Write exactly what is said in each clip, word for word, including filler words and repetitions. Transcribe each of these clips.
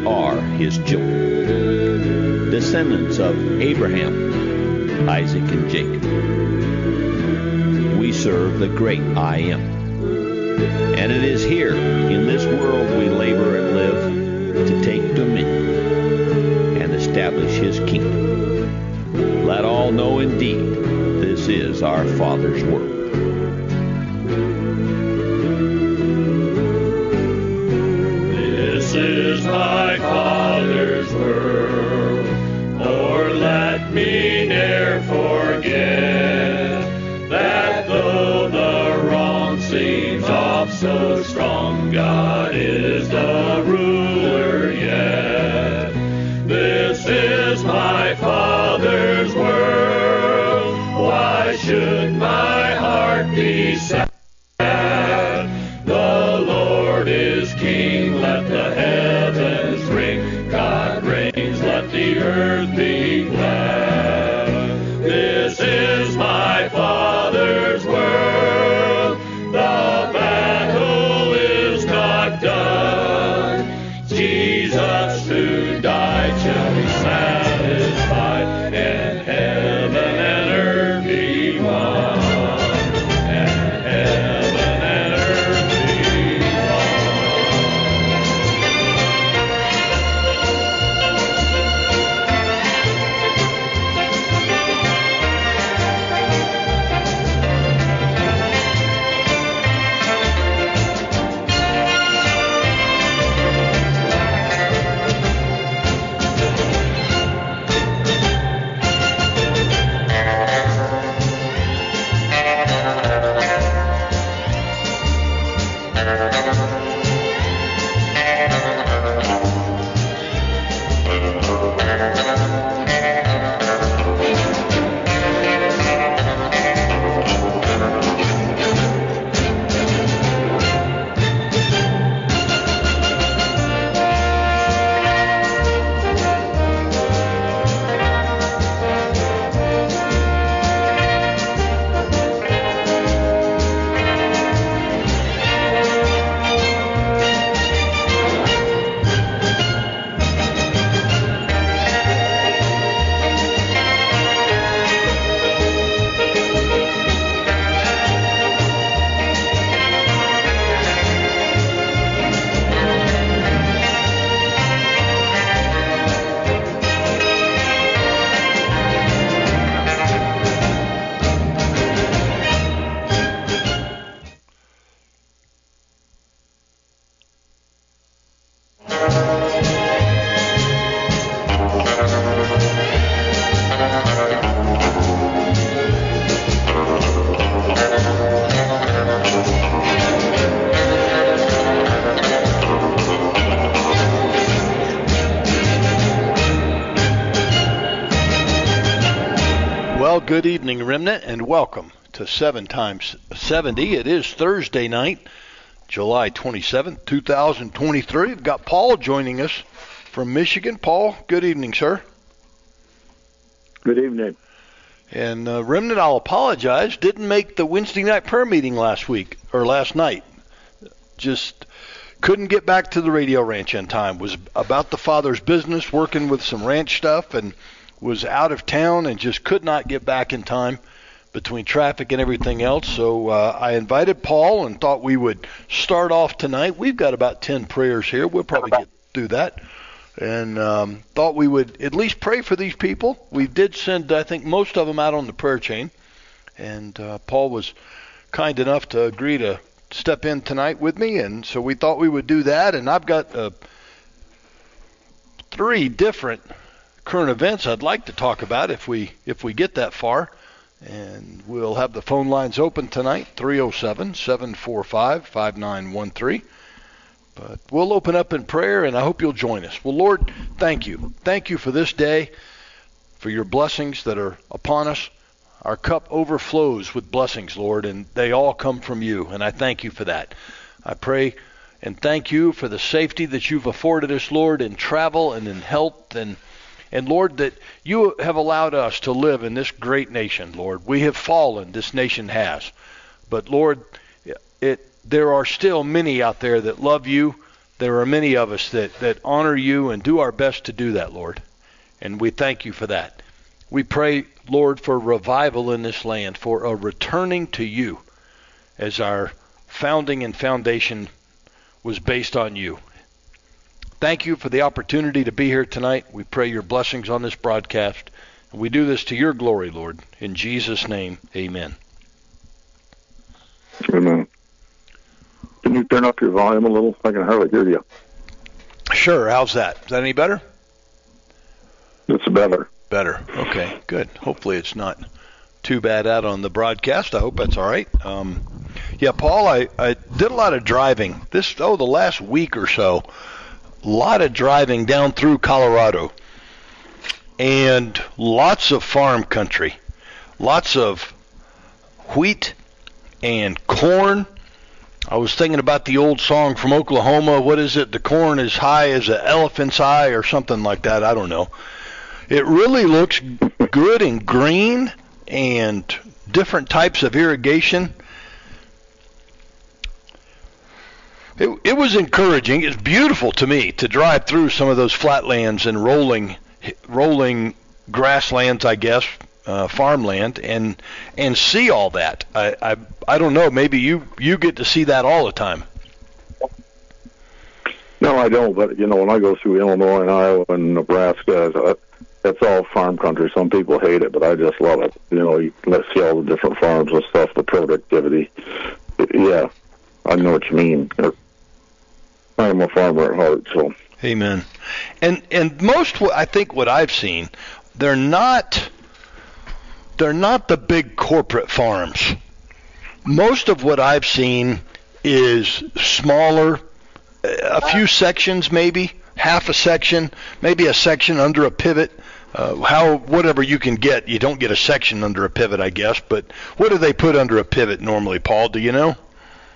we are his children, descendants of Abraham, Isaac, and Jacob. We serve the great I Am. And it is here, in this world, we labor and live to take dominion and establish his kingdom. Let all know indeed, this is our Father's work. This is my Father's world, or let me ne'er forget that though the wrong seems oft so strong, God is the ruler yet. This is my Father's world, why should my heart be sad? The Lord is King, let the heavens ring. God reigns, let the earth be glad. This is my Father's world, the battle is not done. Jesus who died shall be satisfied, and heaven and earth be one. And heaven and earth be Well, good evening, Remnant, and welcome to seven times seventy. It is Thursday night, July twenty-seventh, two thousand twenty-three. We've got Paul joining us from Michigan. Paul, good evening, sir. Good evening. And uh, Remnant, I'll apologize, didn't make the Wednesday night prayer meeting last week, or last night. Just couldn't get back to the radio ranch in time. Was about the Father's business, working with some ranch stuff, and was out of town and just could not get back in time between traffic and everything else. So uh, I invited Paul and thought we would start off tonight. We've got about ten prayers here. We'll probably get through that. And um, thought we would at least pray for these people. We did send, I think, most of them out on the prayer chain. And uh, Paul was kind enough to agree to step in tonight with me. And so we thought we would do that. And I've got uh, three different current events I'd like to talk about if we if we get that far. And we'll have the phone lines open tonight, three oh seven, seven four five, five nine one three. But we'll open up in prayer, and I hope you'll join us. Well, Lord, thank you. Thank you for this day, for your blessings that are upon us. Our cup overflows with blessings, Lord, and they all come from you, and I thank you for that. I pray and thank you for the safety that you've afforded us, Lord, in travel and in health, and And, Lord, that you have allowed us to live in this great nation, Lord. We have fallen, this nation has. But, Lord, it there are still many out there that love you, there are many of us that, that honor you and do our best to do that, Lord. And we thank you for that. We pray, Lord, for revival in this land, for a returning to you, as our founding and foundation was based on you. Thank you for the opportunity to be here tonight. We pray your blessings on this broadcast. And we do this to your glory, Lord. In Jesus' name, amen. Amen. Can you turn up your volume a little? I can hardly hear you. Sure. How's that? Is that any better? It's better. Better. Okay, good. Hopefully it's not too bad out on the broadcast. I hope that's all right. Um, yeah, Paul, I, I did a lot of driving. This, oh, the last week or so, a lot of driving down through Colorado. And lots of farm country. Lots of wheat and corn. I was thinking about the old song from Oklahoma. What is it? The corn is high as an elephant's eye or something like that. I don't know. It really looks good and green and different types of irrigation. It, it was encouraging. It's beautiful to me to drive through some of those flatlands and rolling rolling grasslands, I guess, uh, farmland, and and see all that. I, I I don't know. Maybe you you get to see that all the time. No, I don't. But you know, when I go through Illinois and Iowa and Nebraska, it's all farm country. Some people hate it, but I just love it. You know, you let's see all the different farms and stuff, the productivity. Yeah, I know what you mean. I'm a farmer at heart, so. Amen. And and most, I think, what I've seen, they're not they're not the big corporate farms. Most of what I've seen is smaller, a few sections maybe, half a section, maybe a section under a pivot. Uh, how whatever you can get, you don't get a section under a pivot, I guess. But what do they put under a pivot normally, Paul? Do you know?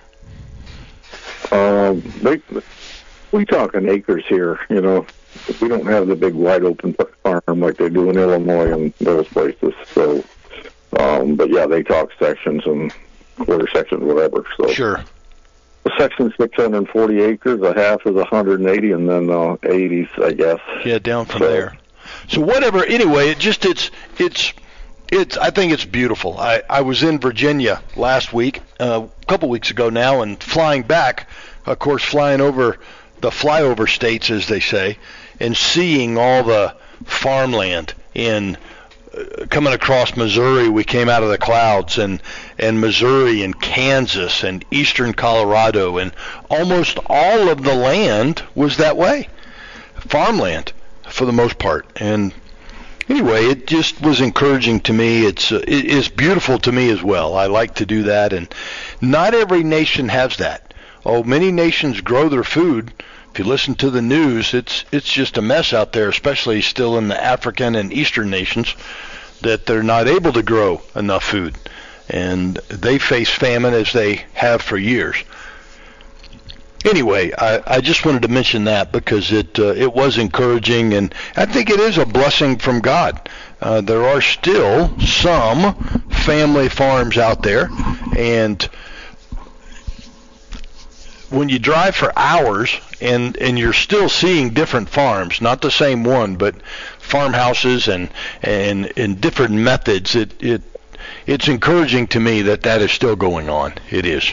Um, they. We talking acres here, you know. We don't have the big wide open farm like they do in Illinois and those places. So, um, but yeah, they talk sections and quarter sections, whatever. So sure. The section's six hundred forty acres. A half is one hundred eighty, and then uh, eighties, I guess. Yeah, down from so, there. So whatever. Anyway, it just it's it's it's. I think it's beautiful. I I was in Virginia last week, uh, a couple weeks ago now, and flying back, of course, flying over the flyover states, as they say, and seeing all the farmland in uh, coming across Missouri. We came out of the clouds, and and Missouri and Kansas and eastern Colorado, and almost all of the land was that way, farmland for the most part. And anyway, it just was encouraging to me. It's uh, it is beautiful to me as well. I like to do that, and not every nation has that. Oh, many nations grow their food. If you listen to the news, it's it's just a mess out there, especially still in the African and Eastern nations, that they're not able to grow enough food. And they face famine as they have for years. Anyway, I, I just wanted to mention that because it uh, it was encouraging, and I think it is a blessing from God. Uh, there are still some family farms out there, and when you drive for hours and and you're still seeing different farms, not the same one, but farmhouses and and and different methods, it it it's encouraging to me that that is still going on. It is.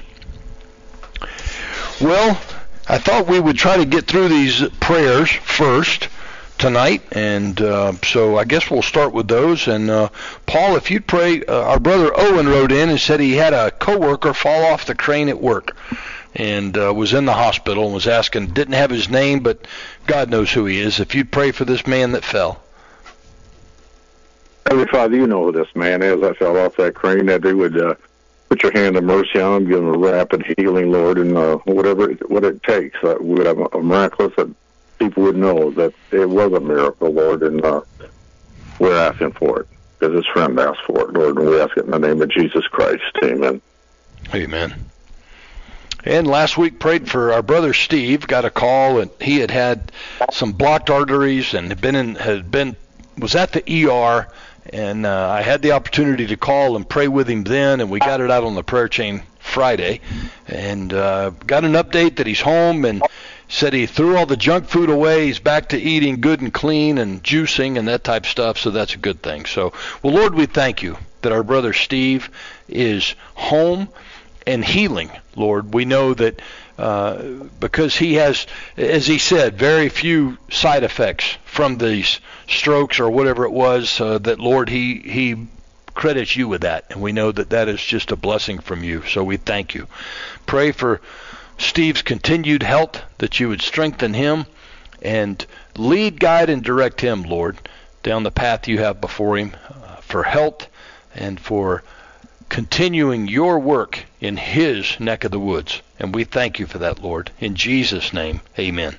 Well, I thought we would try to get through these prayers first tonight, and uh, so I guess we'll start with those. And uh, Paul, if you'd pray, uh, our brother Owen wrote in and said he had a coworker fall off the crane at work, and uh, was in the hospital and was asking, didn't have his name, but God knows who he is. If you'd pray for this man that fell. Heavenly Father, you know who this man is. I fell off that crane, that you would uh, put your hand of mercy on him, give him a rapid healing, Lord, and uh, whatever it, what it takes. Uh, we would have a, a miraculous that people would know that it was a miracle, Lord, and uh, we're asking for it because his friend asked for it, Lord, and we ask it in the name of Jesus Christ. Amen. Amen. And last week prayed for our brother Steve. Got a call, and he had had some blocked arteries and had been in, had been was at the E R. And uh, I had the opportunity to call and pray with him then, and we got it out on the prayer chain Friday, and uh, got an update that he's home and said he threw all the junk food away. He's back to eating good and clean and juicing and that type of stuff, so that's a good thing. So, well, Lord, we thank you that our brother Steve is home and healing, Lord. We know that uh, because he has, as he said, very few side effects from these strokes or whatever it was, uh, that, Lord, he, he credits you with that, and we know that that is just a blessing from you, so we thank you. Pray for Steve's continued health, that you would strengthen him and lead, guide, and direct him, Lord, down the path you have before him, uh, for health and for continuing your work in his neck of the woods. And we thank you for that, Lord. In Jesus' name, amen.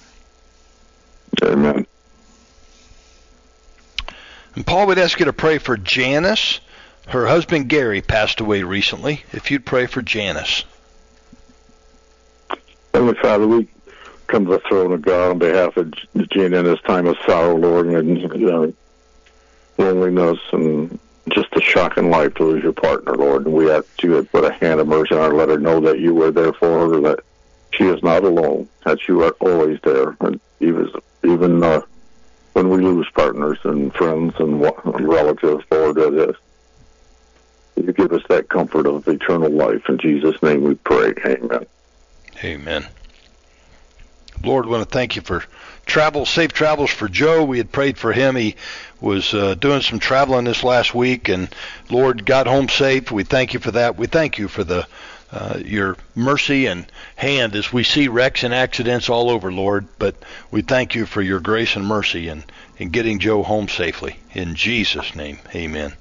Amen. And Paul would ask you to pray for Janice. Her husband Gary passed away recently. If you'd pray for Janice. Heavenly Father, we come to the throne of God on behalf of Gina in this time of sorrow, Lord, and you know, loneliness and just a shock in life to lose your partner, Lord. And we ask you to put a hand of mercy on her, let her know that you were there for her, that she is not alone, that you are always there. And even, even uh, when we lose partners and friends and relatives, Lord, that is, you give us that comfort of eternal life. In Jesus' name we pray. Amen. Amen. Lord, I want to thank you for travel, safe travels for Joe. We had prayed for him. He was uh, doing some traveling this last week, and Lord, got home safe. We thank you for that. We thank you for the uh, your mercy and hand as we see wrecks and accidents all over, Lord. But we thank you for your grace and mercy in, in getting Joe home safely. In Jesus' name, amen.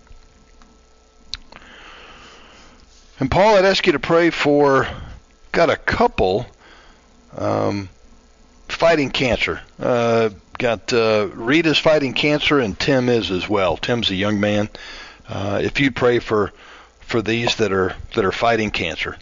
And Paul, I'd ask you to pray for, got a couple um, fighting cancer. Uh, got uh, Rita's fighting cancer, and Tim is as well. Tim's a young man. Uh, if you'd pray for for these that are that are fighting cancer.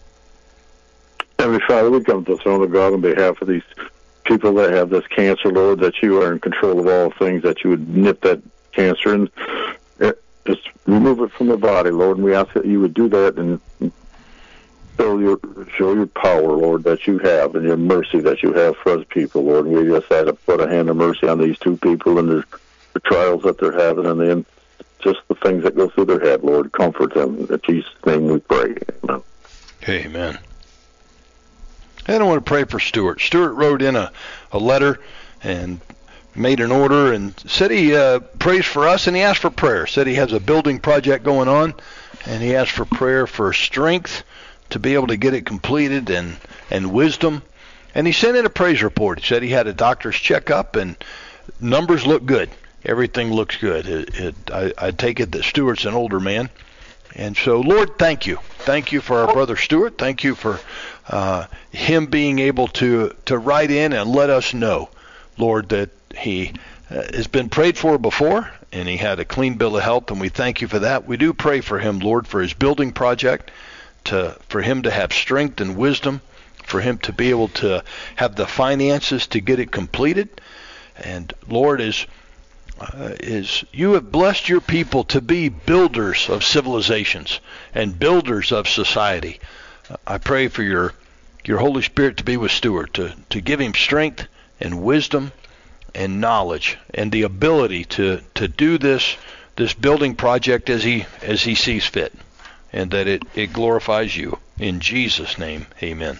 Heavenly Father, we come to the throne of God on behalf of these people that have this cancer, Lord, that you are in control of all things, that you would nip that cancer and just remove it from the body, Lord. And we ask that you would do that and show your, show your power, Lord, that you have, and your mercy that you have for us people, Lord. And we just had to put a hand of mercy on these two people and the, the trials that they're having, and then just the things that go through their head, Lord. Comfort them. In Jesus' name we pray. Amen. Amen. And I want to pray for Stuart. Stuart wrote in a, a letter and made an order and said he uh, prays for us, and he asked for prayer. Said he has a building project going on, and he asked for prayer for strength to be able to get it completed, and, and wisdom. And he sent in a praise report. He said he had a doctor's checkup, and numbers look good. Everything looks good. It, it, I, I take it that Stuart's an older man. And so, Lord, thank you. Thank you for our brother Stuart. Thank you for uh, him being able to, to write in and let us know, Lord, that he uh, has been prayed for before, and he had a clean bill of health, and we thank you for that. We do pray for him, Lord, for his building project, to for him to have strength and wisdom, for him to be able to have the finances to get it completed. And Lord, as uh, is you have blessed your people to be builders of civilizations and builders of society. Uh, I pray for your your Holy Spirit to be with Stuart, to to give him strength and wisdom and knowledge and the ability to to do this this building project as he as he sees fit, and that it, it glorifies you. In Jesus' name, amen.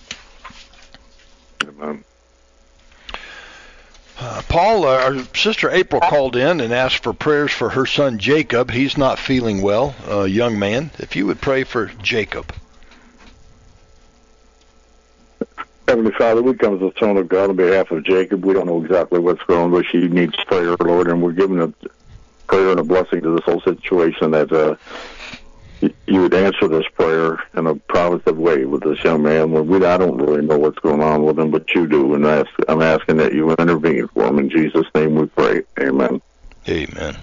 Amen. Uh, Paul, uh, our sister April called in and asked for prayers for her son Jacob. He's not feeling well, a uh, young man. If you would pray for Jacob. Heavenly Father, we come to the throne of God on behalf of Jacob. We don't know exactly what's going on, but she needs prayer, Lord, and we're giving a prayer and a blessing to this whole situation, that uh, you would answer this prayer in a positive way with this young man. We, I don't really know what's going on with him, but you do, and ask, I'm asking that you intervene for him. In Jesus' name we pray. Amen. Amen.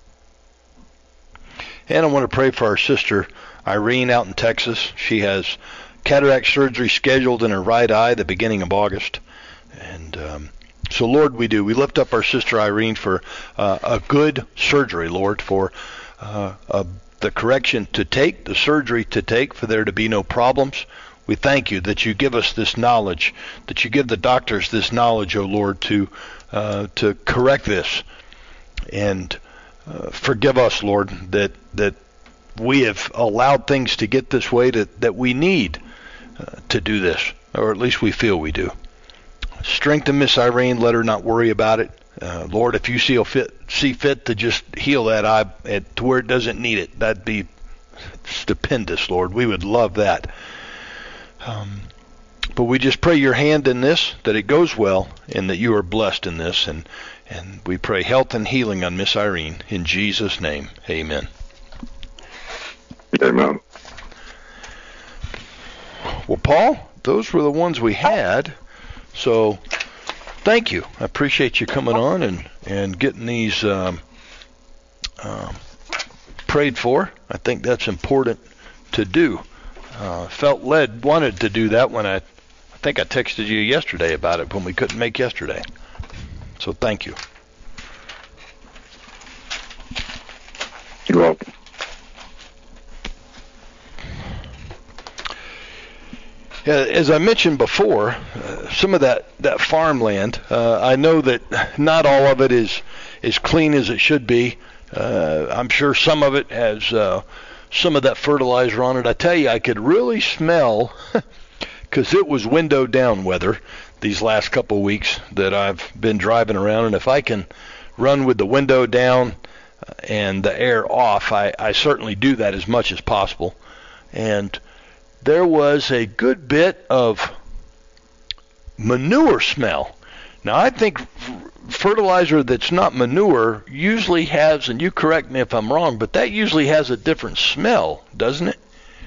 And I want to pray for our sister Irene out in Texas. She has cataract surgery scheduled in her right eye the beginning of August. And um, so, Lord, we do. We lift up our sister Irene for uh, a good surgery, Lord, for uh, a the correction to take, the surgery to take, for there to be no problems. We thank you that you give us this knowledge, that you give the doctors this knowledge, O Lord, to uh, to correct this. And uh, forgive us, Lord, that that we have allowed things to get this way to, that we need uh, to do this, or at least we feel we do. Strengthen Miss Irene. Let her not worry about it. Uh, Lord, if you see fit, see fit to just heal that eye at, to where it doesn't need it, that'd be stupendous, Lord. We would love that. Um, but we just pray your hand in this, that it goes well, and that you are blessed in this. And, and we pray health and healing on Miss Irene. In Jesus' name, amen. Amen. Well, Paul, those were the ones we had. So thank you. I appreciate you coming on and, and getting these um, um, prayed for. I think that's important to do. Uh, felt led, wanted to do that when I, I think I texted you yesterday about it when we couldn't make yesterday. So thank you. You're welcome. As I mentioned before, uh, some of that, that farmland, uh, I know that not all of it is as clean as it should be. Uh, I'm sure some of it has uh, some of that fertilizer on it. I tell you, I could really smell, because it was window down weather these last couple of weeks that I've been driving around, and if I can run with the window down and the air off, I, I certainly do that as much as possible. And there was a good bit of manure smell. Now, I think fertilizer that's not manure usually has, and you correct me if I'm wrong, but that usually has a different smell, doesn't it?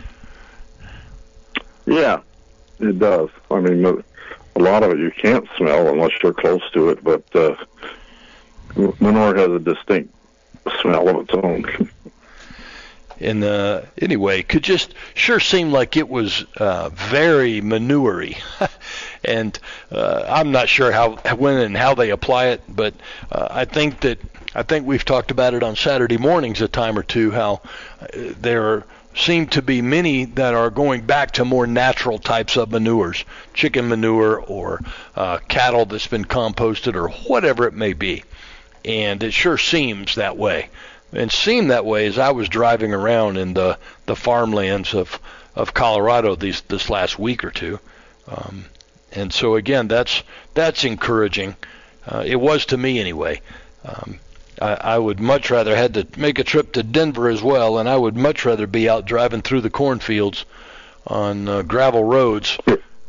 Yeah, it does. I mean, a lot of it you can't smell unless you're close to it, but uh, manure has a distinct smell of its own. And uh, anyway, could just sure seem like it was uh, very manure-y. And uh, I'm not sure how, when, and how they apply it, but uh, I think that I think we've talked about it on Saturday mornings a time or two. How uh, there seem to be many that are going back to more natural types of manures, chicken manure or uh, cattle that's been composted or whatever it may be, and it sure seems that way. And seemed that way as I was driving around in the, the farmlands of, of Colorado these this last week or two. Um, and so again, that's that's encouraging. Uh, it was to me anyway. Um, I, I would much rather had to make a trip to Denver as well, and I would much rather be out driving through the cornfields on uh, gravel roads.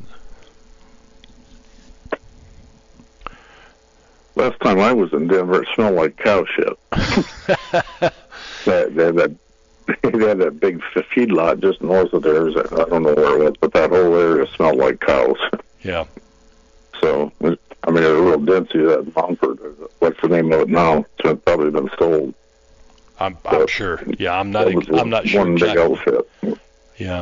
Last time I was in Denver, it smelled like cow shit. that, they, had that, they had that big feedlot just north of there. I don't know where it was, but that whole area smelled like cows. Yeah. So, I mean, there's a real density of that in Montford. What's the name of it now? It's probably been sold. I'm, I'm but sure. Yeah, I'm not. I'm not sure. One exactly. big outfit. Yeah.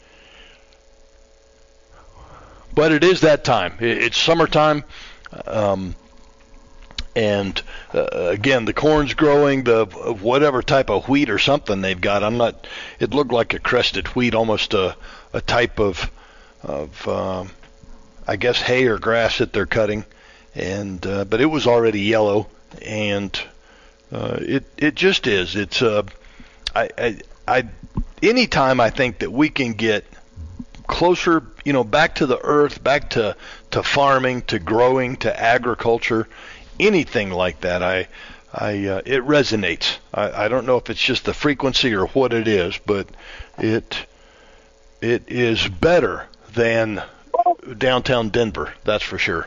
But it is that time. It's summertime. Um, And uh, again, the corn's growing, the whatever type of wheat or something they've got. I'm not. It looked like a crested wheat, almost a a type of of um, I guess hay or grass that they're cutting. And uh, but it was already yellow, and uh, it it just is. It's uh, I I I anytime I think that we can get closer, you know, back to the earth, back to to farming, to growing, to agriculture. Anything like that, I, I, uh, it resonates. I, I don't know if it's just the frequency or what it is, but it, it is better than downtown Denver. That's for sure.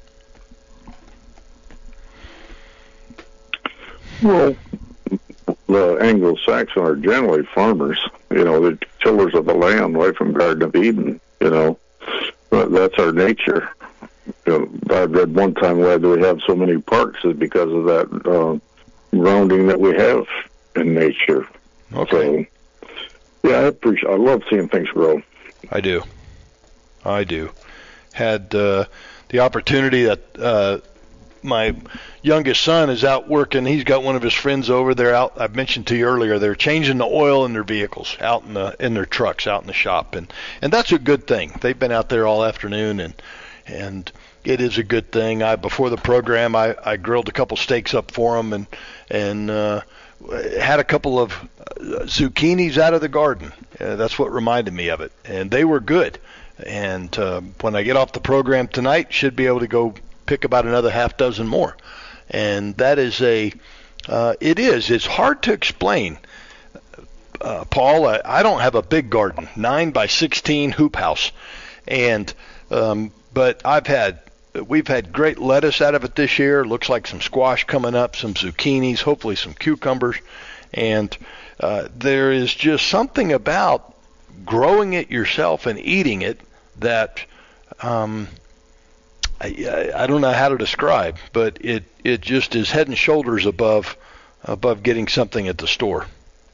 Well, the Anglo-Saxon are generally farmers. You know, the tillers of the land, right from Garden of Eden. You know, but that's our nature. You know, I read one time why do we have so many parks is because of that uh, rounding that we have in nature. Okay. So, yeah, I appreciate. I love seeing things grow. I do. I do. Had uh, the opportunity that uh, my youngest son is out working. He's got one of his friends over there out. I mentioned to you earlier, they're changing the oil in their vehicles out in the in their trucks out in the shop, and and that's a good thing. They've been out there all afternoon, and and it is a good thing. I before the program, I, I grilled a couple steaks up for them, and and uh, had a couple of zucchinis out of the garden. Uh, that's what reminded me of it, and they were good. And uh, when I get off the program tonight, should be able to go pick about another half dozen more. And that is a, uh, it is, it's hard to explain. Uh, Paul, I, I don't have a big garden, nine by sixteen hoop house. And, um, but I've had, we've had great lettuce out of it this year. Looks like some squash coming up, some zucchinis, hopefully some cucumbers. And uh, there is just something about growing it yourself and eating it that um, I, I don't know how to describe, but it, it just is head and shoulders above above getting something at the store.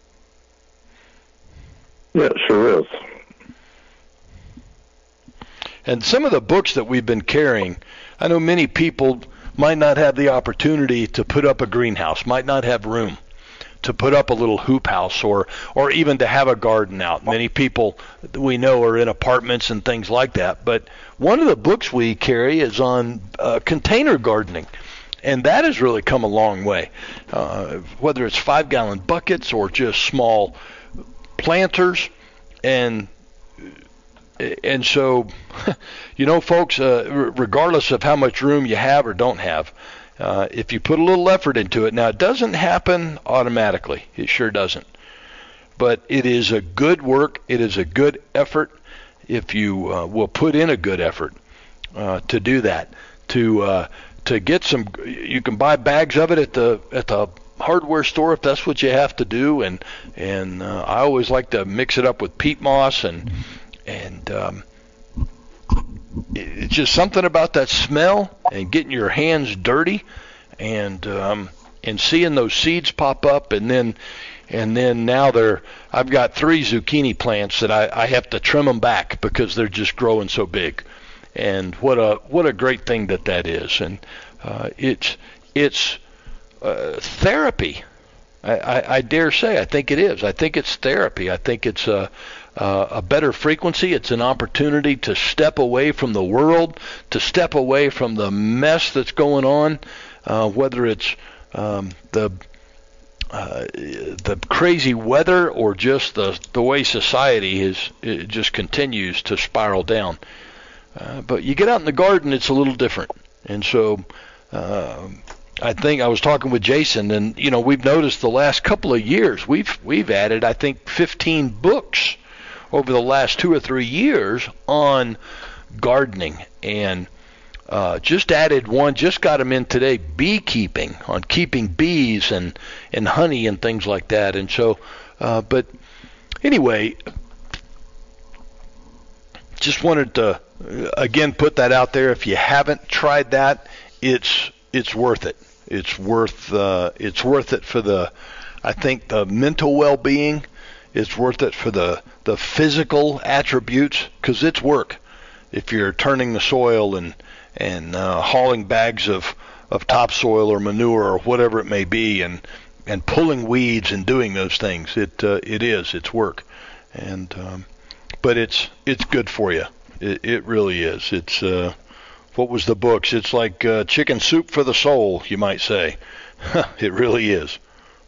Yeah, it sure is. And some of the books that we've been carrying, I know many people might not have the opportunity to put up a greenhouse, might not have room to put up a little hoop house, or or even to have a garden out. Many people we know are in apartments and things like that. But one of the books we carry is on uh, container gardening, and that has really come a long way. Uh, whether it's five-gallon buckets or just small planters, and and so, you know, folks, uh, regardless of how much room you have or don't have, Uh, if you put a little effort into it, now it doesn't happen automatically. It sure doesn't. But it is a good work. It is a good effort if you uh, will put in a good effort uh, to do that. To uh, to get some, you can buy bags of it at the at the hardware store if that's what you have to do. And and uh, I always like to mix it up with peat moss, and and um, it's just something about that smell and getting your hands dirty, and um, and seeing those seeds pop up, and then and then now they're I've got three zucchini plants that I, I have to trim them back because they're just growing so big, and what a what a great thing that that is, and uh, it's it's uh, therapy. I, I, I dare say I think it is. I think it's therapy. I think it's a Uh, a better frequency. It's an opportunity to step away from the world, to step away from the mess that's going on, uh, whether it's um, the uh, the crazy weather or just the the way society is it just continues to spiral down. Uh, but you get out in the garden, it's a little different, and so. Uh, I think I was talking with Jason, and you know we've noticed the last couple of years we've we've added I think fifteen books over the last two or three years on gardening, and uh, just added one, just got them in today, beekeeping, on keeping bees and, and honey and things like that. And so, uh, but anyway, just wanted to, uh, again, put that out there. If you haven't tried that, it's it's worth it. It's worth uh, it's worth it for the, I think, the mental well-being. It's worth it for the, the physical attributes, because it's work. If you're turning the soil and and uh, hauling bags of, of topsoil or manure or whatever it may be, and and pulling weeds and doing those things, it uh, it is it's work, and um, but it's it's good for you. It it really is. It's uh, what was the books? It's like uh, chicken soup for the soul, you might say. It really is.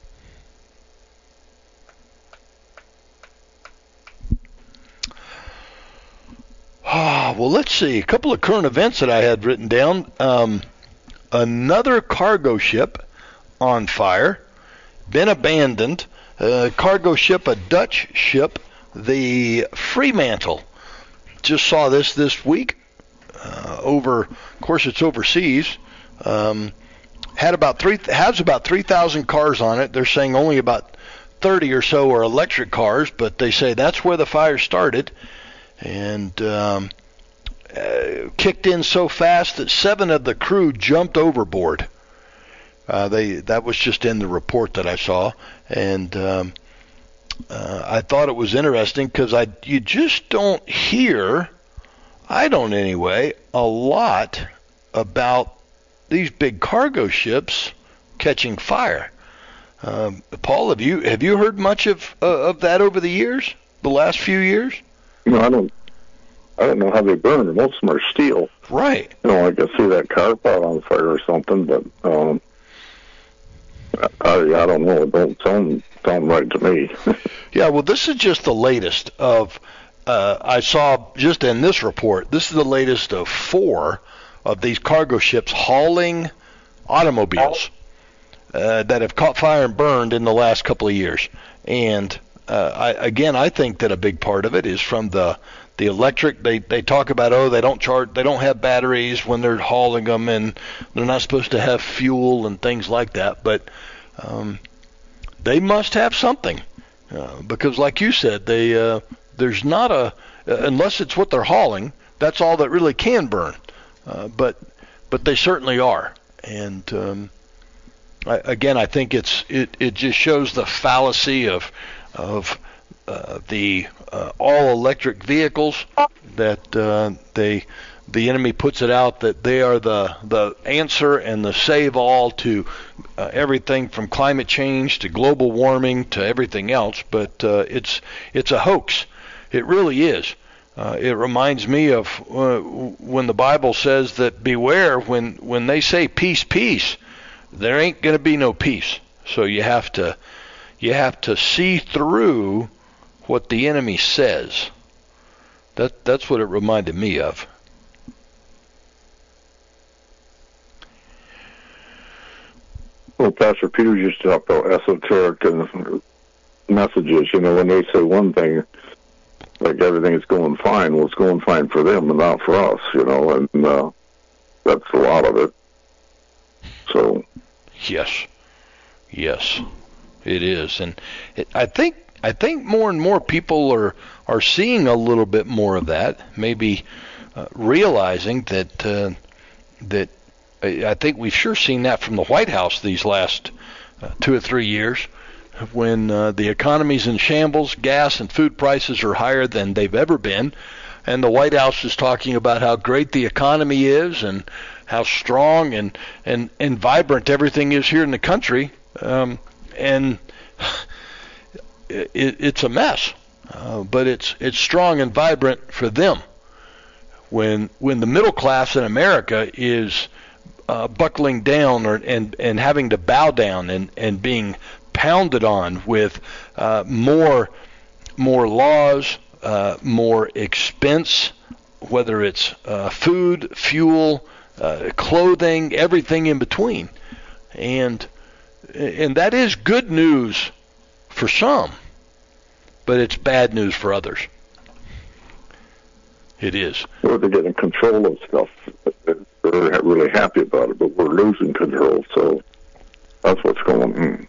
Ah, well, let's see. A couple of current events that I had written down. Um, another cargo ship on fire, been abandoned. Uh, cargo ship, a Dutch ship, the Fremantle. Just saw this this week. Uh, over, of course, it's overseas. Um, had about three has about three thousand cars on it. They're saying only about thirty or so are electric cars, but they say that's where the fire started. And um, uh, kicked in so fast that seven of the crew jumped overboard. Uh, they that was just in the report that I saw, and um, uh, I thought it was interesting because I you just don't hear, I don't anyway, a lot about these big cargo ships catching fire. Um, Paul, have you have you heard much of uh, of that over the years, the last few years? You know, I don't, I don't know how they burn. Most of them are steel. Right. You know, I can see that car caught on fire or something, but um, I, I don't know. It don't sound sound right to me. Yeah. Well, this is just the latest of. Uh, I saw just in this report. This is the latest of four of these cargo ships hauling automobiles. Uh, that have caught fire and burned in the last couple of years. And uh, I, again, I think that a big part of it is from the the electric. They they talk about, oh, they don't charge, they don't have batteries when they're hauling them, and they're not supposed to have fuel and things like that. But um, they must have something uh, because, like you said, they uh, there's not a uh, unless it's what they're hauling. That's all that really can burn. Uh, but but they certainly are. And um, I, again, I think it's it, it just shows the fallacy of of uh, the uh, all electric vehicles that uh, they the enemy puts it out that they are the the answer and the save all to uh, everything from climate change to global warming to everything else. But uh, it's it's a hoax. It really is. Uh, it reminds me of uh, when the Bible says that beware when when they say peace, peace. There ain't going to be no peace. So you have to you have to see through what the enemy says. That that's what it reminded me of. Well, Pastor Peters used to talk about esoteric and messages. You know, when they say one thing, like everything is going fine, well, it's going fine for them and not for us. You know, and uh, that's a lot of it. So. Yes, yes, it is, and it, I think I think more and more people are are seeing a little bit more of that. Maybe uh, realizing that uh, that I think we've sure seen that from the White House these last uh, two or three years, when uh, the economy's in shambles, gas and food prices are higher than they've ever been, and the White House is talking about how great the economy is and how strong and, and, and vibrant everything is here in the country, um, and it, it's a mess. Uh, but it's it's strong and vibrant for them. When when the middle class in America is uh, buckling down or and, and having to bow down and, and being pounded on with uh, more more laws, uh, more expense, whether it's uh, food, fuel, Uh, clothing, everything in between, and and that is good news for some, but it's bad news for others. It is. Well, they're getting control of stuff. They're not really happy about it, but we're losing control. So that's what's going on.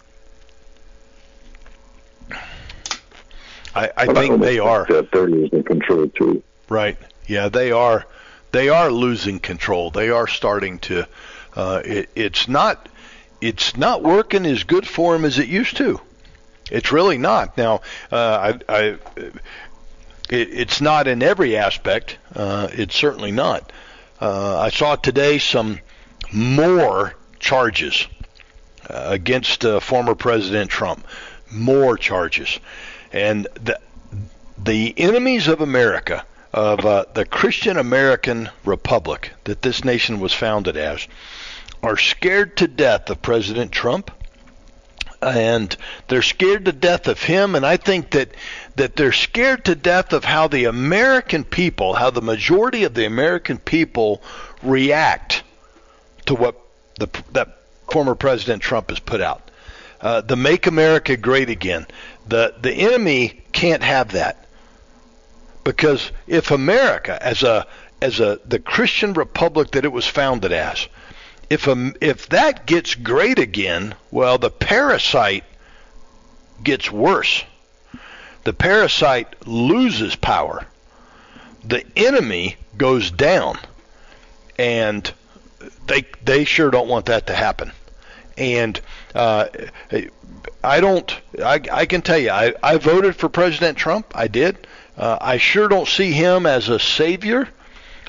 I, I think they are. That they're losing control too. Right. Yeah, they are. They are losing control. They are starting to. Uh, it, it's not. It's not working as good for them as it used to. It's really not. Now, uh, I, I, it, it's not in every aspect. Uh, it's certainly not. Uh, I saw today some more charges uh, against uh, former President Trump. More charges, and the the enemies of America, of uh, the Christian American Republic that this nation was founded as, are scared to death of President Trump, and they're scared to death of him, and I think that that they're scared to death of how the American people, how the majority of the American people react to what the that former President Trump has put out. Uh, the Make America Great Again. The the enemy can't have that, because if America, as a as a the Christian republic that it was founded as, if a, if that gets great again, well, the parasite gets worse. The parasite loses power. The enemy goes down, and they they sure don't want that to happen. And uh, I don't. I, I can tell you, I, I voted for President Trump. I did. Uh, I sure don't see him as a savior.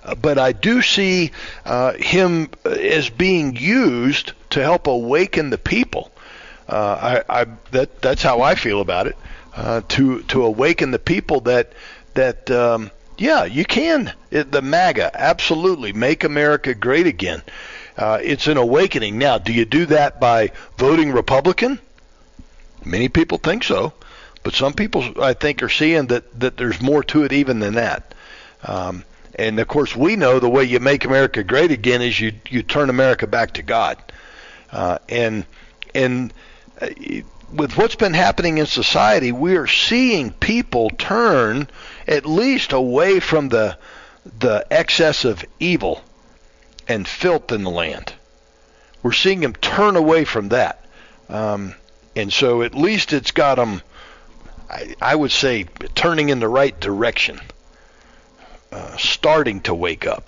uh, but I do see uh, him as being used to help awaken the people. Uh, I, I that that's how I feel about it. Uh, to to awaken the people that that um, yeah, you can. It, the MAGA, absolutely, make America great again. Uh, it's an awakening. Now, do you do that by voting Republican? Many people think so, but some people, I think, are seeing that, that there's more to it even than that. Um, and, of course, we know the way you make America great again is you, you turn America back to God. Uh, and and uh, with what's been happening in society, we are seeing people turn at least away from the the excess of evil and filth in the land. We're seeing them turn away from that. Um, and so at least it's got them, I, I would say, turning in the right direction, uh, starting to wake up.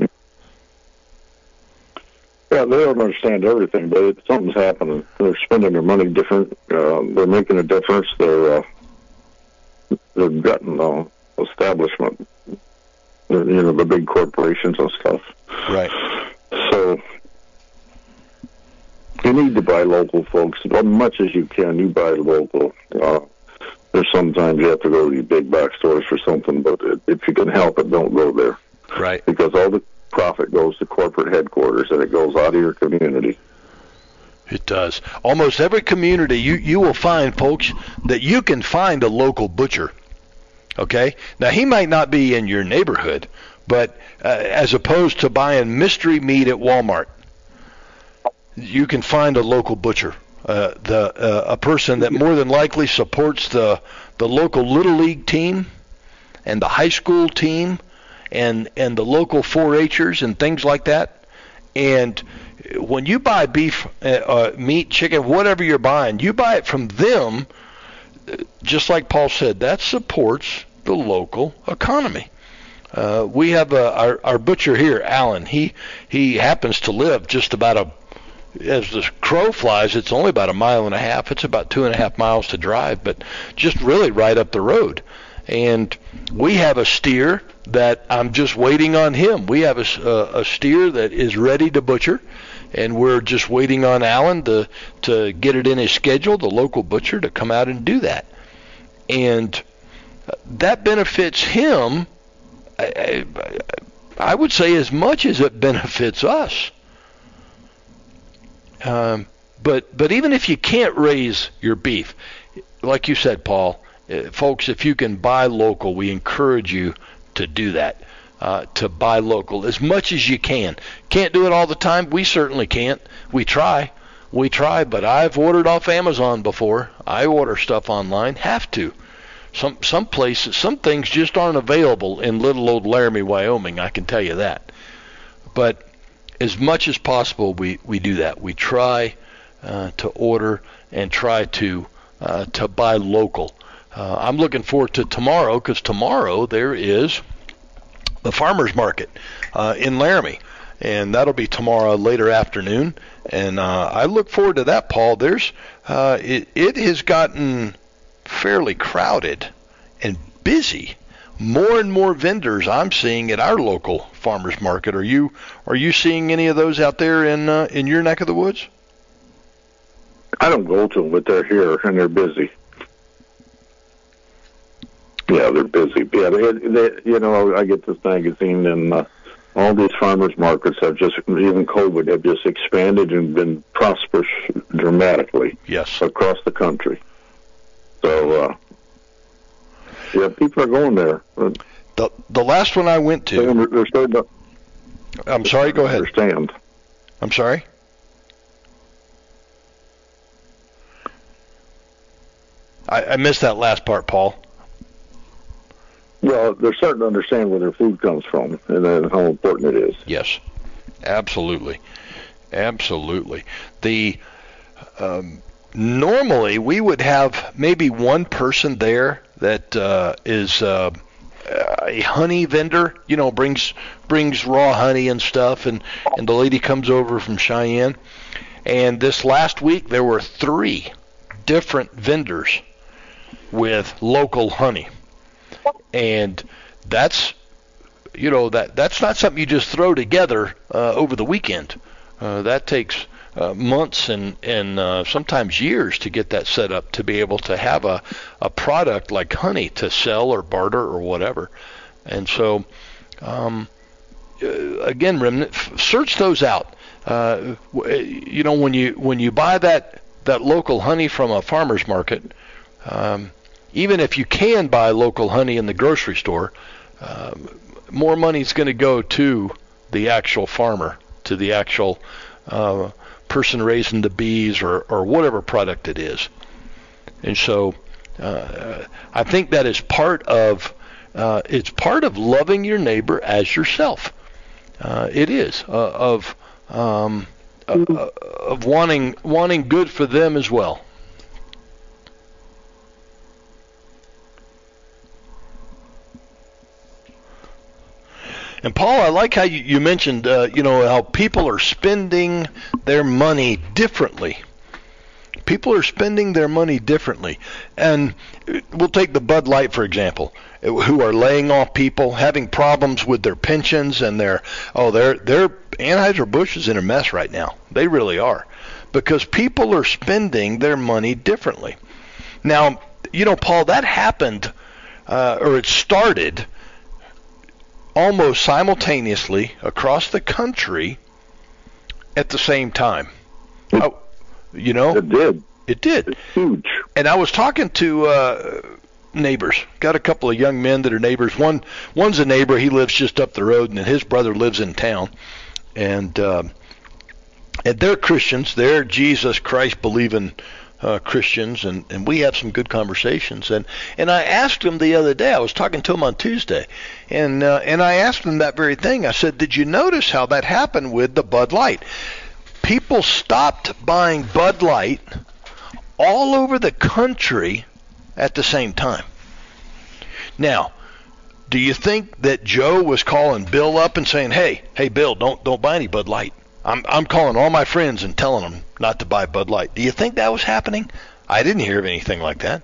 Yeah, they don't understand everything, but it, something's happening. They're spending their money different. Uh, they're making a difference. They're, uh, they're gutting the establishment, you know, the big corporations and stuff. Right. So you need to buy local, folks. As much as you can, you buy local. Uh, there's sometimes you have to go to these big box stores for something, but if you can help it, don't go there. Right. Because all the profit goes to corporate headquarters, and it goes out of your community. It does. Almost every community, you, you will find, folks, that you can find a local butcher. Okay? Now, he might not be in your neighborhood, but uh, as opposed to buying mystery meat at Walmart, you can find a local butcher, uh, the uh, a person that more than likely supports the the local Little League team and the high school team and and the local four H'ers and things like that. And when you buy beef, uh, uh, meat, chicken, whatever you're buying, you buy it from them, just like Paul said, that supports the local economy. Uh, we have a, our, our butcher here, Alan. He he happens to live just about a, as the crow flies, it's only about a mile and a half. It's about two and a half miles to drive, but just really right up the road. And we have a steer that I'm just waiting on him. We have a, a, a steer that is ready to butcher, and we're just waiting on Alan to to get it in his schedule, the local butcher, to come out and do that. And that benefits him, I, I, I would say, as much as it benefits us. Um, but but even if you can't raise your beef, like you said, Paul, uh, folks, if you can buy local, we encourage you to do that, uh, to buy local as much as you can. Can't do it all the time. We certainly can't. We try. We try, but I've ordered off Amazon before. I order stuff online. Have to. Some some places, some things just aren't available in little old Laramie, Wyoming. I can tell you that. But as much as possible, we, we do that. We try uh, to order and try to uh, to buy local. Uh, I'm looking forward to tomorrow, because tomorrow there is the farmers market uh, in Laramie, and that'll be tomorrow later afternoon. And uh, I look forward to that, Paul. There's uh, it, it has gotten fairly crowded and busy. More and more vendors I'm seeing at our local farmers market. Are you are you seeing any of those out there in uh, in your neck of the woods? I don't go to them, but they're here and they're busy. Yeah, they're busy. Yeah, they, they, you know, I get this magazine, and uh, all these farmers markets have just, even COVID, have just expanded and been prosperous dramatically. Yes, across the country. So, uh, yeah, people are going there. The the last one I went to. They're, they're starting to, I'm sorry. Go ahead. Understand. I'm sorry. I, I missed that last part, Paul. Well, they're starting to understand where their food comes from and then how important it is. Yes, absolutely, absolutely. The um, normally we would have maybe one person there that uh, is uh, a honey vendor. You know, brings brings raw honey and stuff, and and the lady comes over from Cheyenne. And this last week there were three different vendors with local honey. And that's you know, that that's not something you just throw together uh, over the weekend. Uh, that takes uh, months and and uh, sometimes years to get that set up to be able to have a a product like honey to sell or barter or whatever. And so, um, uh, again, Remnant, f- search those out. Uh, you know, when you when you buy that that local honey from a farmer's market, um, even if you can buy local honey in the grocery store, um, more money is going to go to the actual farmer, to the actual uh, person raising the bees or, or whatever product it is. And so uh, I think that is part of uh, it's part of loving your neighbor as yourself. Uh, it is uh, of um, uh, of wanting wanting good for them as well. And Paul, I like how you, you mentioned, uh, you know, how people are spending their money differently. People are spending their money differently. And we'll take the Bud Light, for example, who are laying off people, having problems with their pensions and their, oh, their, their Anheuser-Busch is in a mess right now. They really are. Because people are spending their money differently. Now, you know, Paul, that happened, uh, or it started almost simultaneously across the country at the same time. It, oh, you know, it did. It did. It's huge. And I was talking to uh, neighbors. Got a couple of young men that are neighbors. One, one's a neighbor. He lives just up the road, and his brother lives in town. And uh, and they're Christians. They're Jesus Christ believing Uh, Christians, and, and we have some good conversations. And, and I asked him the other day, I was talking to him on Tuesday, and uh, and I asked him that very thing. I said, did you notice how that happened with the Bud Light? People stopped buying Bud Light all over the country at the same time. Now, do you think that Joe was calling Bill up and saying, hey, hey, Bill, don't don't buy any Bud Light? I'm I'm calling all my friends and telling them not to buy Bud Light. Do you think that was happening? I didn't hear of anything like that.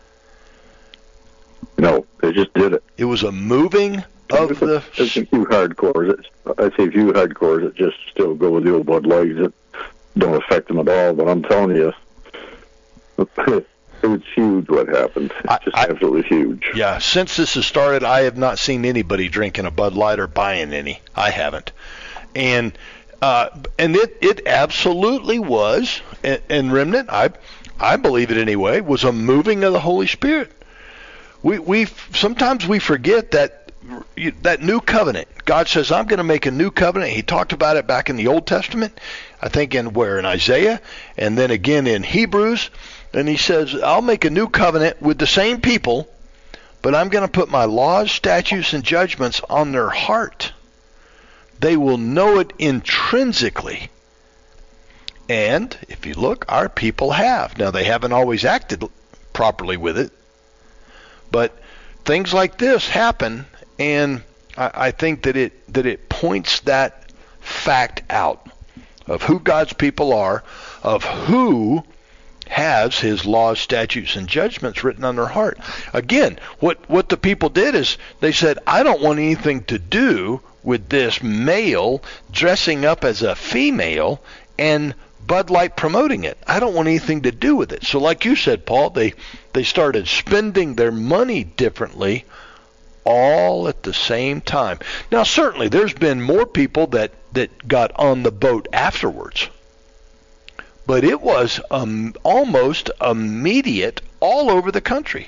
No, they just did it. It was a moving of the... There's a few hardcores. I say a few hardcores that just still go with the old Bud Lights that don't affect them at all. But I'm telling you, it was huge what happened. It's I, just I, absolutely huge. Yeah, since this has started, I have not seen anybody drinking a Bud Light or buying any. I haven't. And... Uh, and it, it absolutely was, and, and Remnant, I I believe it anyway, was a moving of the Holy Spirit. We we sometimes we forget that that new covenant. God says, I'm going to make a new covenant. He talked about it back in the Old Testament, I think in where in Isaiah, and then again in Hebrews. And he says, I'll make a new covenant with the same people, but I'm going to put my laws, statutes, and judgments on their heart. They will know it intrinsically. And if you look, our people have. Now, they haven't always acted properly with it, but things like this happen, and I, I think that it that it points that fact out of who God's people are, of who has his laws, statutes, and judgments written on their heart. Again, what, what the people did is they said, I don't want anything to do with this male dressing up as a female and Bud Light promoting it. I don't want anything to do with it. So like you said, Paul, they they started spending their money differently all at the same time. Now, certainly there's been more people that, that got on the boat afterwards. But it was um, almost immediate all over the country.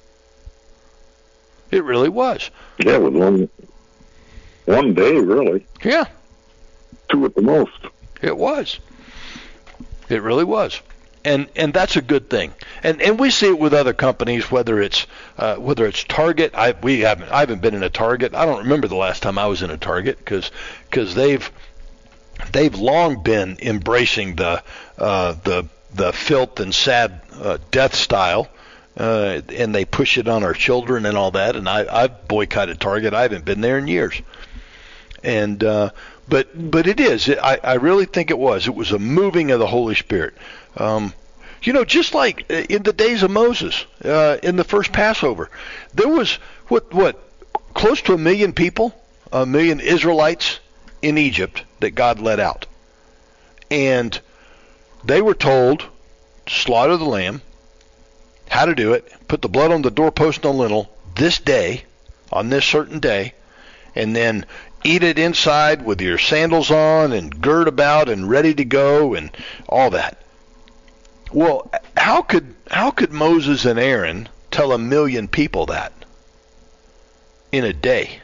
It really was. Yeah, with one... One day, really. Yeah. Two at the most. It was. It really was. And and that's a good thing. And and we see it with other companies, whether it's uh, whether it's Target. I we haven't I haven't been in a Target. I don't remember the last time I was in a Target because because they've they've long been embracing the uh, the the filth and sad uh, death style. Uh, and they push it on our children and all that. And I, I've boycotted Target. I haven't been there in years. And uh, but but it is. I, I really think it was. It was a moving of the Holy Spirit. Um, you know, just like in the days of Moses, uh, in the first Passover, there was what what close to a million people a million Israelites in Egypt that God led out. And they were told to slaughter the lamb, how to do it, put the blood on the doorpost and the lintel this day, on this certain day, and then eat it inside with your sandals on and gird about and ready to go and all that. Well, how could how could Moses and Aaron tell a million people that in a day?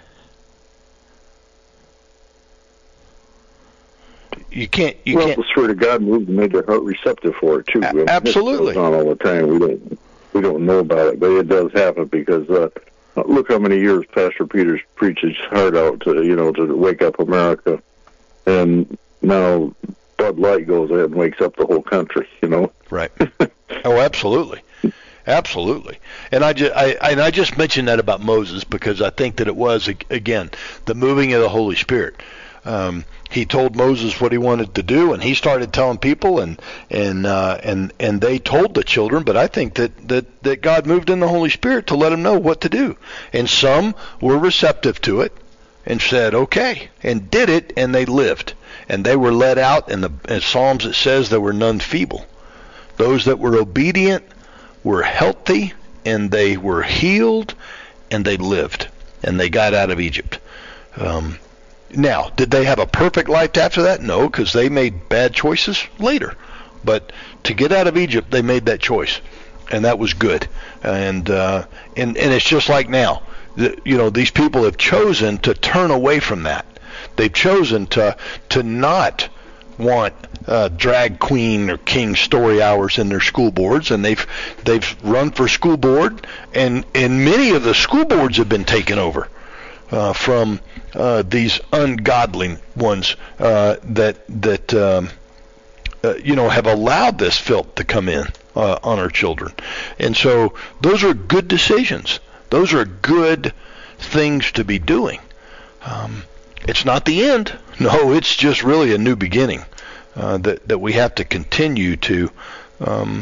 You can't. You well, can't. the Spirit of God moved and made their heart receptive for it too. A- absolutely. It goes on all the time. We don't we don't know about it, but it does happen because uh, look how many years Pastor Peters preached his heart out to you know to wake up America, and now Bud Light goes ahead and wakes up the whole country. You know. Right. Oh, absolutely. Absolutely. And I just I and I just mentioned that about Moses because I think that it was again the moving of the Holy Spirit. Um, he told Moses what he wanted to do, and he started telling people, and and uh, and and they told the children. But I think that, that, that God moved in the Holy Spirit to let them know what to do, and some were receptive to it and said okay, and did it, and they lived, and they were led out. In the in Psalms it says there were none feeble. Those that were obedient were healthy, and they were healed, and they lived, and they got out of Egypt. Um, Now, did they have a perfect life after that? No, because they made bad choices later. But to get out of Egypt, they made that choice, and that was good. And uh, and and it's just like now, the, you know, these people have chosen to turn away from that. They've chosen to to not want uh, drag queen or king story hours in their school boards, and they've they've run for school board, and and many of the school boards have been taken over. Uh, from uh, these ungodly ones uh, that that um, uh, you know have allowed this filth to come in uh, on our children, and so those are good decisions. Those are good things to be doing. Um, it's not the end. No, it's just really a new beginning uh, that that we have to continue to. Um,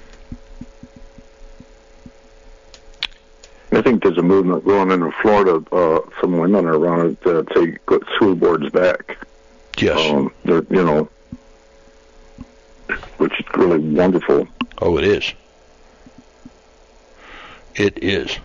I think there's a movement going in Florida. Uh, some women are running to take school boards back. Yes. Um, they're, you know, which is really wonderful. Oh, it is. It is.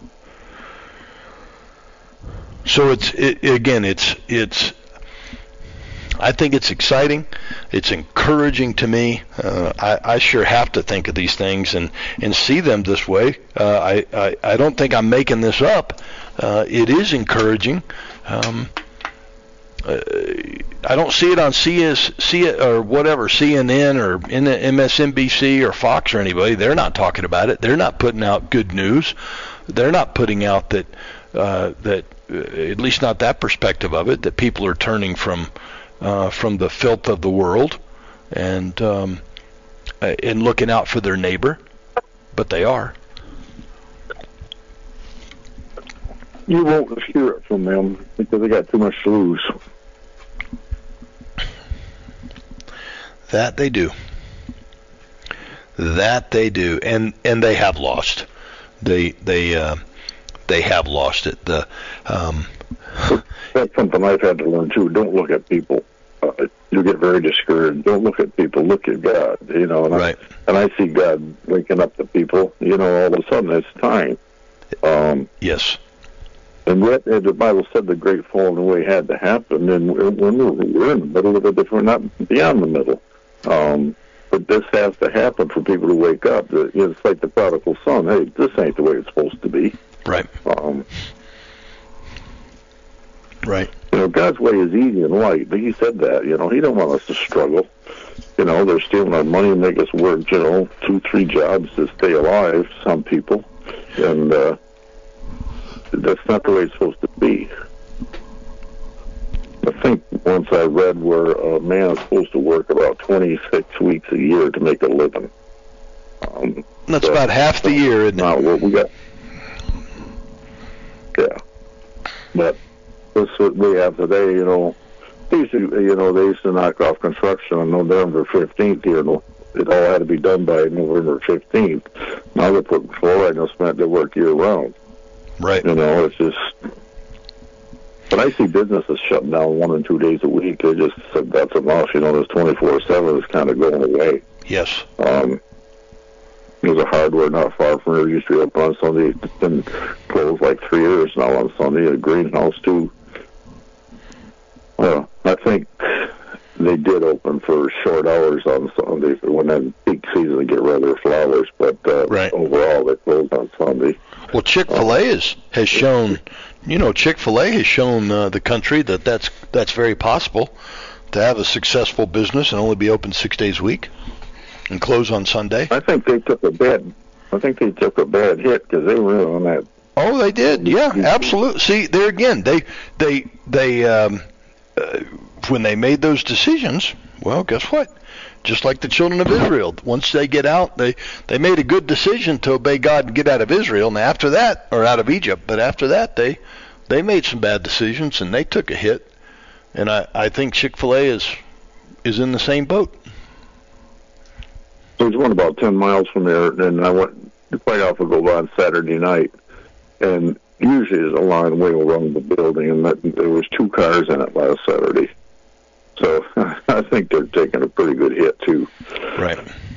So it's it, again, it's it's. I think it's exciting. It's encouraging to me. Uh, I, I sure have to think of these things and, and see them this way. Uh, I, I I don't think I'm making this up. Uh, it is encouraging. Um, uh, I don't see it on C S, C or whatever, C N N or M S N B C or Fox or anybody. They're not talking about it. They're not putting out good news. They're not putting out that uh, that uh, at least not that perspective of it, that people are turning from. Uh, from the filth of the world and um, uh, and looking out for their neighbor, but they are. You won't hear it from them because they got too much to lose. That they do. That they do, and and they have lost. They they uh, they have lost it. The um, That's something I've had to learn too. Don't look at people. Uh, you get very discouraged. Don't look at people. Look at God. You know, and right. I, and I see God waking up the people. You know, all of a sudden it's time. Um, yes. And yet, as the Bible said, the great falling away had to happen, and we're, we're, we're in the middle of it. If we're not beyond the middle, um, but this has to happen for people to wake up. It's like the prodigal son. Hey, this ain't the way it's supposed to be. Right. Um, right. You know, God's way is easy and light. He said that. You know, He don't want us to struggle. You know, they're stealing our money and make us work. You know, two, three jobs to stay alive. Some people, and uh, that's not the way it's supposed to be. I think once I read where a man is supposed to work about twenty-six weeks a year to make a living. Um, that's so about half the year, isn't it? Not what we got. Yeah, but that's what we have today. You know, they used to, you know, they used to knock off construction on November fifteenth here. And it all had to be done by November fifteenth. Now they're putting fluoride in cement to work year round. Right. You know, it's just. But I see businesses shutting down one and two days a week. They just said that's enough. You know, this twenty-four seven is kind of going away. Yes. Um, there's a hardware not far from here. Used to be open on Sunday. It's been closed like three years now on Sunday. A greenhouse, too. Well, I think they did open for short hours on Sunday when that peak season to get rid of their flowers, but uh, right. overall they closed on Sunday. Well, Chick-fil-A is, has shown, you know, Chick-fil-A has shown uh, the country that that's, that's very possible to have a successful business and only be open six days a week and close on Sunday. I think they took a bad, I think they took a bad hit because they were on that. Oh, they did. Yeah, absolutely. See, there again, they, they, they, um, uh, when they made those decisions, well, guess what? Just like the children of Israel, once they get out, they, they made a good decision to obey God and get out of Israel, and after that, or out of Egypt, but after that, they they made some bad decisions, and they took a hit, and I, I think Chick-fil-A is is in the same boat. There's one about ten miles from there, and I went quite often go by on Saturday night, and usually there's a line way around the building, and that, there was two cars in it last Saturday. So I think they're taking a pretty good hit too. Right.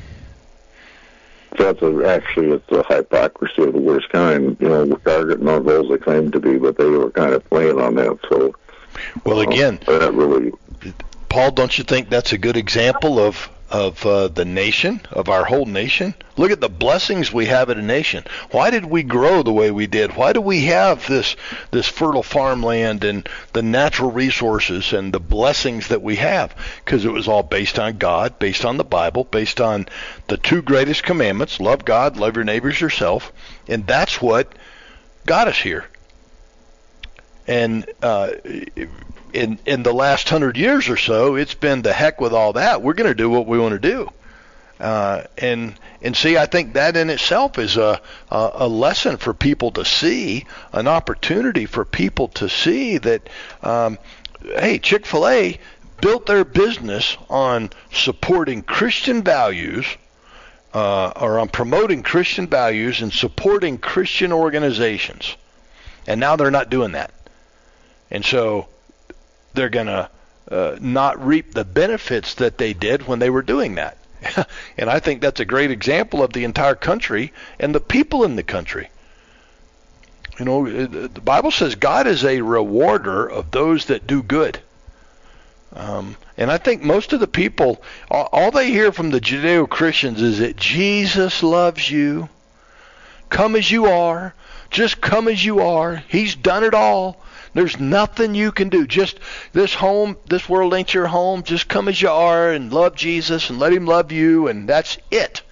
So that's a, actually it's a hypocrisy of the worst kind. You know, Target and all those they claim to be, but they were kind of playing on that. So, well, again, uh, that really, Paul, don't you think that's a good example of of uh, the nation, of our whole nation? Look at the blessings we have in a nation. Why did we grow the way we did? Why do we have this this fertile farmland and the natural resources and the blessings that we have? Because it was all based on God, based on the Bible, based on the two greatest commandments, love God, love your neighbors yourself, and that's what got us here. And uh, in in the last hundred years or so, it's been the heck with all that. We're going to do what we want to do. Uh, and and see, I think that in itself is a, a a lesson for people to see, an opportunity for people to see that, um, hey, Chick-fil-A built their business on supporting Christian values, uh, or on promoting Christian values and supporting Christian organizations, and now they're not doing that, and so they're going to uh, not reap the benefits that they did when they were doing that. And I think that's a great example of the entire country and the people in the country. You know, the Bible says God is a rewarder of those that do good. Um, and I think most of the people, all, all they hear from the Judeo-Christians is that Jesus loves you. Come as you are. Just come as you are. He's done it all. There's nothing you can do. Just this home, this world ain't your home. Just come as you are and love Jesus and let him love you, and that's it.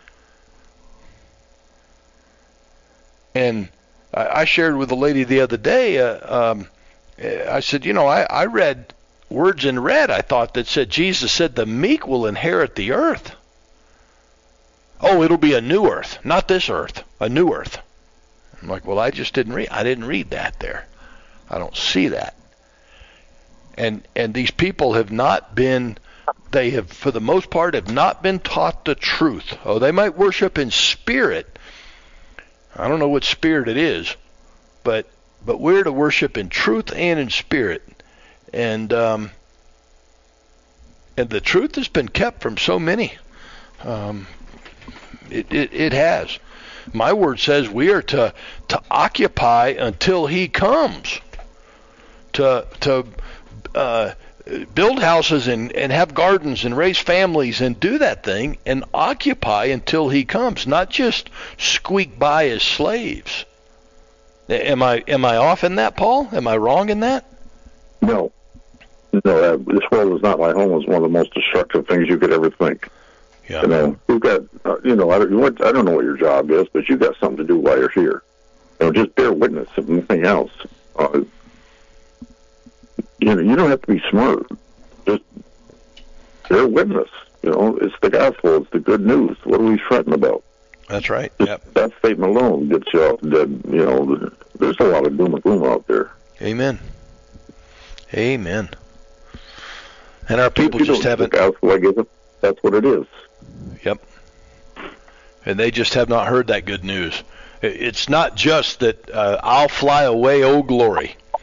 And I, I shared with a lady the other day, uh, um, I said, you know, I, I read words in red, I thought, that said, Jesus said the meek will inherit the earth. Oh, it'll be a new earth, not this earth, a new earth. I'm like, well, I just didn't read, I didn't read that there. I don't see that. And and these people have not been, they have, for the most part, have not been taught the truth. Oh, they might worship in spirit. I don't know what spirit it is, but but we're to worship in truth and in spirit. And um, and the truth has been kept from so many. Um, it, it it has. My word says we are to to occupy until he comes. To to uh, build houses and, and have gardens and raise families and do that thing and occupy until he comes, not just squeak by as slaves. Am I am I off in that, Paul? Am I wrong in that? No. No, uh, this world is not my home is one of the most destructive things you could ever think. Yeah. You know, you've got, uh, you know, I don't, I don't know what your job is, but you've got something to do while you're here. You know, just bear witness, if nothing else. Uh, you know, you don't have to be smart. Just bear witness. You know, it's the gospel. It's the good news. What are we fretting about? That's right. Just Yep. that statement alone gets you off dead. You know, there's a lot of doom and gloom out there. Amen. Amen. And our people you just haven't. The gospel, I guess that's what it is. Yep. And they just have not heard that good news. It's not just that uh, I'll fly away, oh glory.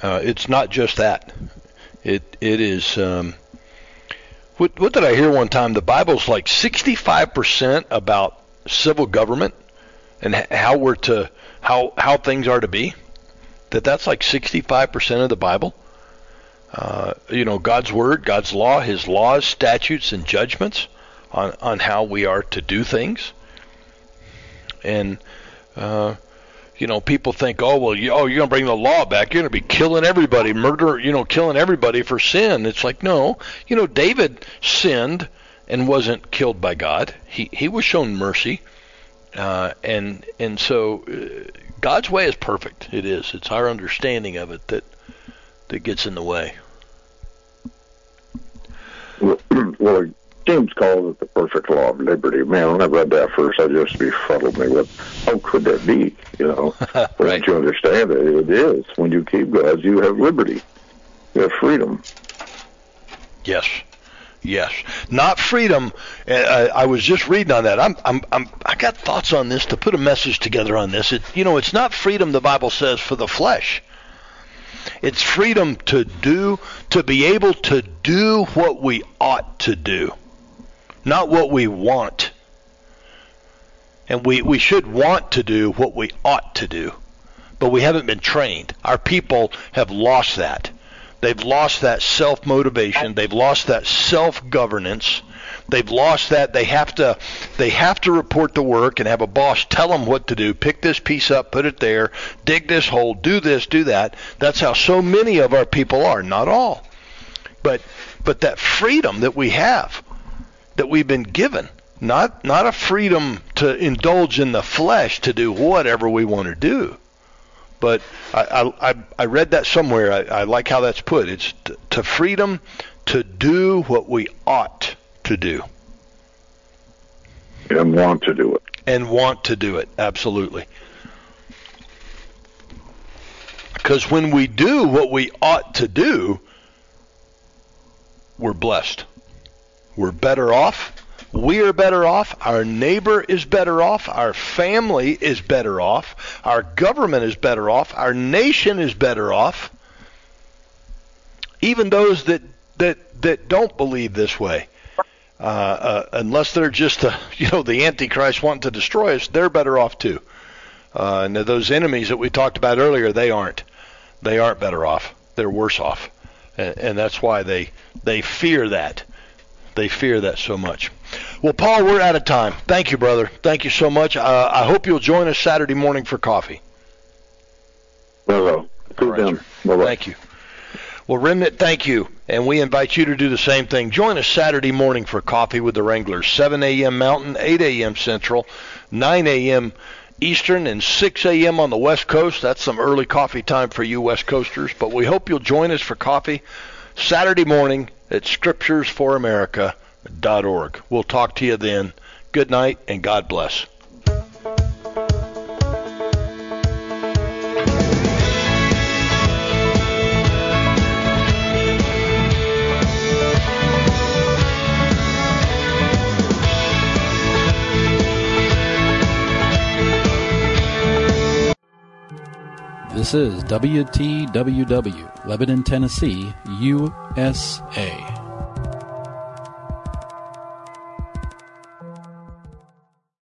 Uh, it's not just that. It it is. Um, what what did I hear one time? The Bible's like sixty-five percent about civil government and how we're to how how things are to be. That that's like sixty-five percent of the Bible. Uh, you know, God's word, God's law, His laws, statutes, and judgments on on how we are to do things. And uh, you know, people think, oh well, you, oh you're gonna bring the law back, you're gonna be killing everybody, murder, you know, killing everybody for sin. It's like, no, you know, David sinned and wasn't killed by God. He he was shown mercy, uh, and and so uh, God's way is perfect. It is. It's our understanding of it that that gets in the way. Well, James calls it the perfect law of liberty. Man, when I read that first, I just befuddled me with, how could that be? You know, Right. Don't you understand it? It is. When you keep God's, you have liberty. You have freedom. Yes, yes. Not freedom. Uh, I was just reading on that. I'm, I'm, I'm, I got thoughts on this to put a message together on this. It, you know, it's not freedom, the Bible says, for the flesh. It's freedom to do, to be able to do what we ought to do, not what we want. And we, we should want to do what we ought to do, but we haven't been trained. Our people have lost that. They've lost that self-motivation. They've lost that self-governance. They've lost that. They have to they have to report to work and have a boss tell them what to do. Pick this piece up, put it there, dig this hole, do this, do that. That's how so many of our people are. Not all. But but that freedom that we have, that we've been given, not not a freedom to indulge in the flesh to do whatever we want to do. But I, I, I read that somewhere. I, I like how that's put. It's t- to freedom to do what we ought to do. And want to do it. And want to do it, absolutely. Because when we do what we ought to do, we're blessed. We're better off. We are better off. Our neighbor is better off. Our family is better off. Our government is better off. Our nation is better off. Even those that that, that don't believe this way, uh, uh, unless they're just uh, you know the Antichrist wanting to destroy us, they're better off too. Uh, and those enemies that we talked about earlier, they aren't. They aren't better off. They're worse off, and, and that's why they they fear that. They fear that so much. Well, Paul, we're out of time. Thank you, brother. Thank you so much. Uh, I hope you'll join us Saturday morning for coffee. Hello. All right, sir. Thank you. Well, Remnant, thank you. And we invite you to do the same thing. Join us Saturday morning for coffee with the Wranglers, seven a.m. Mountain, eight a.m. Central, nine a.m. Eastern, and six a.m. on the West Coast. That's some early coffee time for you West Coasters. But we hope you'll join us for coffee Saturday morning at scriptures for america dot org. We'll talk to you then. Good night, and God bless. This is W T W W, Lebanon, Tennessee, U S A.